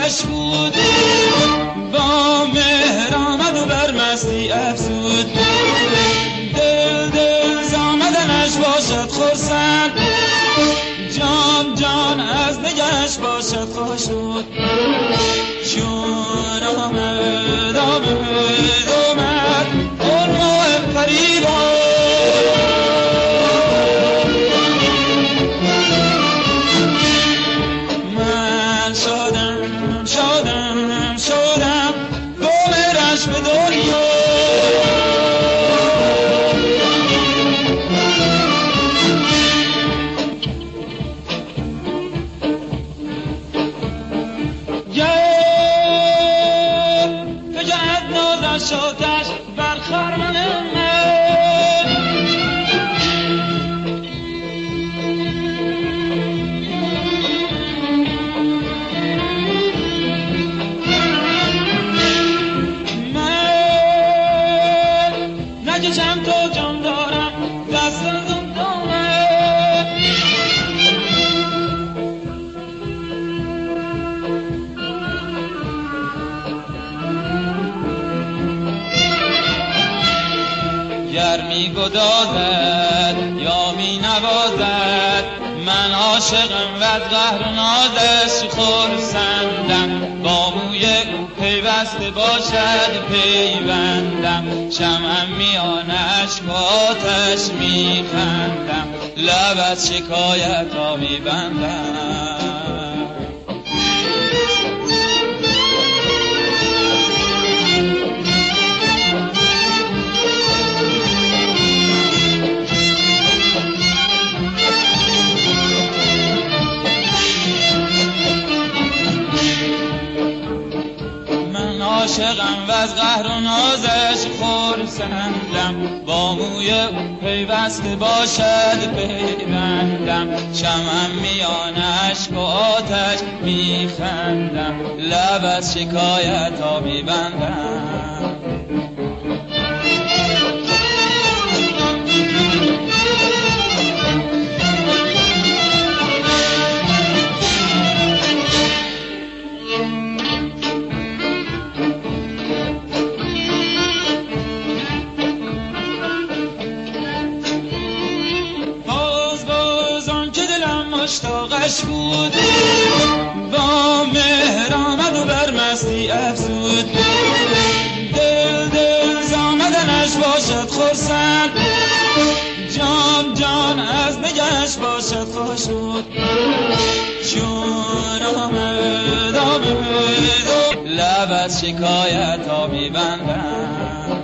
خوش بود، با مهر آمد و بر مستی افزود. دل زامدنش باشد خرسند، جان از نگهش باشد خشنود. چون آمد اون ماه فریبا، من شدم گمرش به دنیا. شاتش بر خرمن من نکشم تا جان دارم دست از اون دامه. گر می گدازد یا می نوازد، من عاشقم و از قهر و نازش خرسندم. با موی او پیوسته باشد پیوندم، شمعم میان اشک و آتش می خندم، لب از شکایت ها می بندم. عاشقم و از قهر و نازش خرسندم، با موی او پیوسته باشد پیوندم، شمعم میان اشک و آتش میخندم، لب از شکایت ها میبندم. مشتاقش بود، با مهر آمد و بر مستی افزود. دل زامدنش باشد خرسند، جان از نگهش باشد خشنود. چون آمد لب از شکایت ها میبندم.